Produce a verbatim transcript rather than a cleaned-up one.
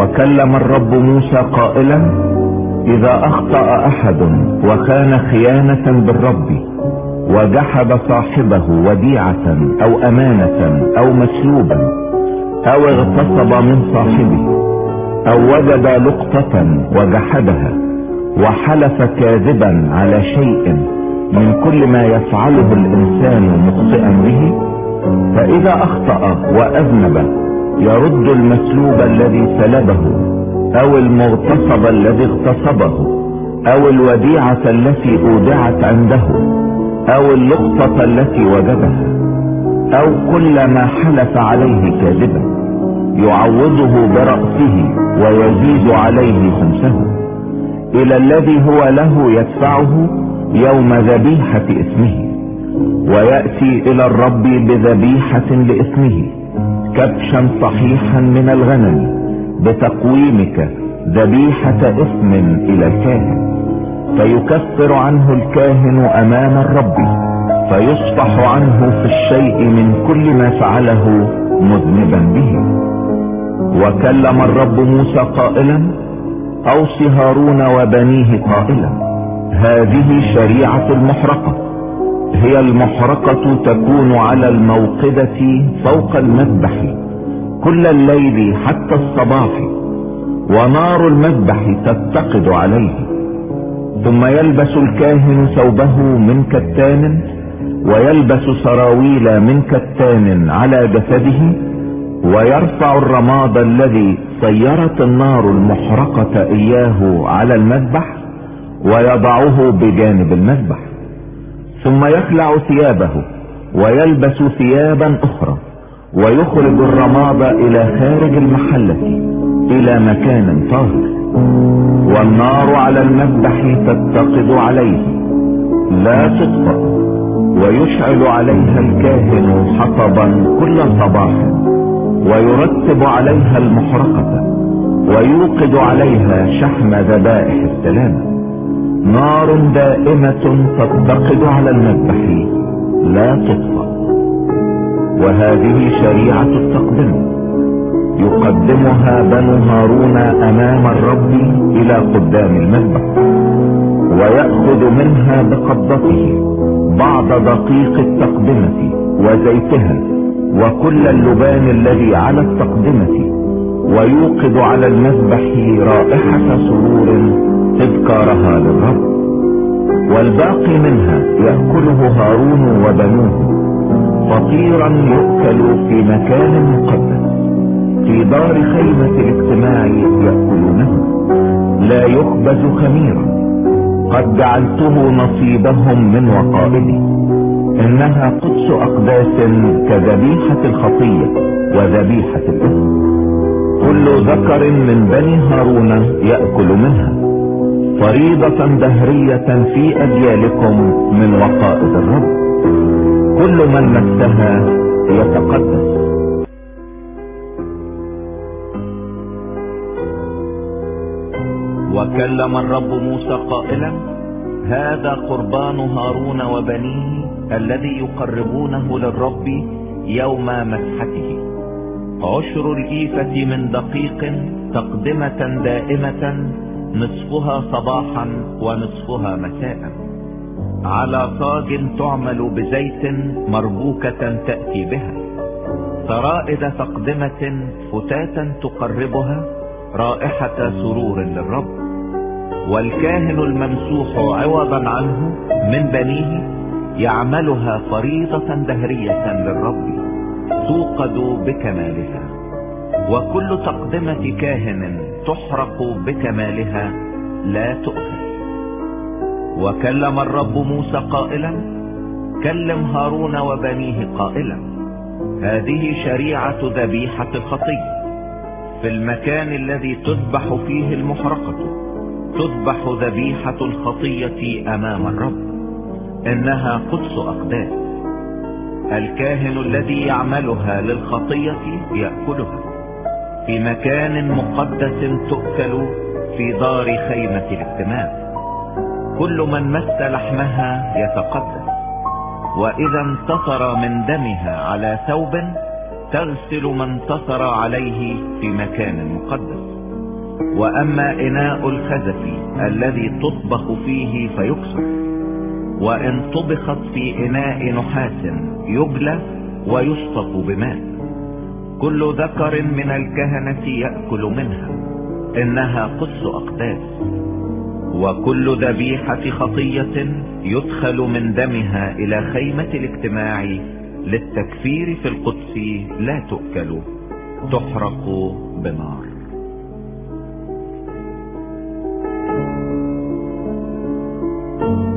وكلم الرب موسى قائلا: إذا أخطأ أحد وكان خيانة بالرب وجحد صاحبه وديعة أو أمانة أو مسلوبا أو اغتصب من صاحبه أو وجد لقطة وجحدها وحلف كاذبا على شيء من كل ما يفعله الإنسان مخطئا به، فإذا أخطأ وأذنب يرد المسلوب الذي سلبه أو المغتصب الذي اغتصبه أو الوديعة التي أودعت عنده أو اللقطة التي وجدها أو كل ما حلف عليه كاذبا، يعوضه برأسه ويزيد عليه خمسه إلى الذي هو له يدفعه يوم ذبيحة اسمه، ويأتي إلى الرب بذبيحة لاسمه كبشا صحيحا من الغنم بتقويمك ذبيحة اسم إلى الكاهن، فيكفر عنه الكاهن أمام الرب، فيصفح عنه في الشيء من كل ما فعله مذنبا به. وكلم الرب موسى قائلا: أوص هارون وبنيه قائلا: هذه شريعة المحرقة، هي المحرقة تكون على الموقدة فوق المذبح كل الليل حتى الصباح، ونار المذبح تتقد عليه. ثم يلبس الكاهن ثوبه من كتان، ويلبس سراويل من كتان على جسده، ويرفع الرماد الذي صيرت النار المحرقة إياه على المذبح ويضعه بجانب المذبح. ثم يخلع ثيابه ويلبس ثيابا أخرى، ويخرج الرماد إلى خارج المحلة إلى مكان طاهر، والنار على المذبح تتقد عليه لا تطفأ، ويشعل عليها الكاهن حطبا كل صباح، ويرتب عليها المحرقة، ويوقد عليها شحم ذبائح السلام. نار دائمة تتقد على المذبح لا تطفأ. وهذه شريعة التقدمة يقدمها بنو هارون أمام الرب إلى قدام المذبح، ويأخذ منها بقبضته بعض دقيق التقدمة وزيتها وكل اللبان الذي على التقدمة، ويوقد على المذبح رائحة سرور تذكارها للرب، والباقي منها يأكله هارون وبنوه فطيرا يؤكل في مكان مقدس في دار خيمة الاجتماع يأكلونه، لا يخبز خميرا، قد جعلته نصيبهم من وقائدي، انها قدس اقداس كذبيحة الخطية وذبيحة الإثم. كل ذكر من بني هارون يأكل منها فريضة دهرية في أجيالكم من وقائد الرب، كل من مسها يتقدس. وكلم الرب موسى قائلا: هذا قربان هارون وبنيه الذي يقربونه للرب يوم مسحته، عشر الإيفة من دقيق تقدمة دائمة، نصفها صباحا ونصفها مساء، على صاج تعمل بزيت مربوكة تأتي بها، سرائد تقدمة فتاة تقربها، رائحة سرور للرب. والكاهن الممسوح عوضا عنه من بنيه يعملها فريضة دهرية للرب توقد بكمالها، وكل تقدمة كاهن تحرق بكمالها لا تؤكل. وكلم الرب موسى قائلا: كلم هارون وبنيه قائلا: هذه شريعة ذبيحة الخطية، في المكان الذي تذبح فيه المحرقة تذبح ذبيحة الخطية أمام الرب، إنها قدس أقداس. الكاهن الذي يعملها للخطية يأكلها في مكان مقدس تؤكل في دار خيمة الاجتماع، كل من مس لحمها يتقدس. وإذا انتصر من دمها على ثوب تغسل ما انتصر عليه في مكان مقدس، واما اناء الخزف الذي تطبخ فيه فيكسر، وان طبخت في اناء نحاس يجلى ويشطف بماء. كل ذكر من الكهنة يأكل منها، انها قدس اقداس. وكل ذبيحة خطية يدخل من دمها الى خيمة الاجتماع للتكفير في القدس لا تؤكل، تحرق بنار.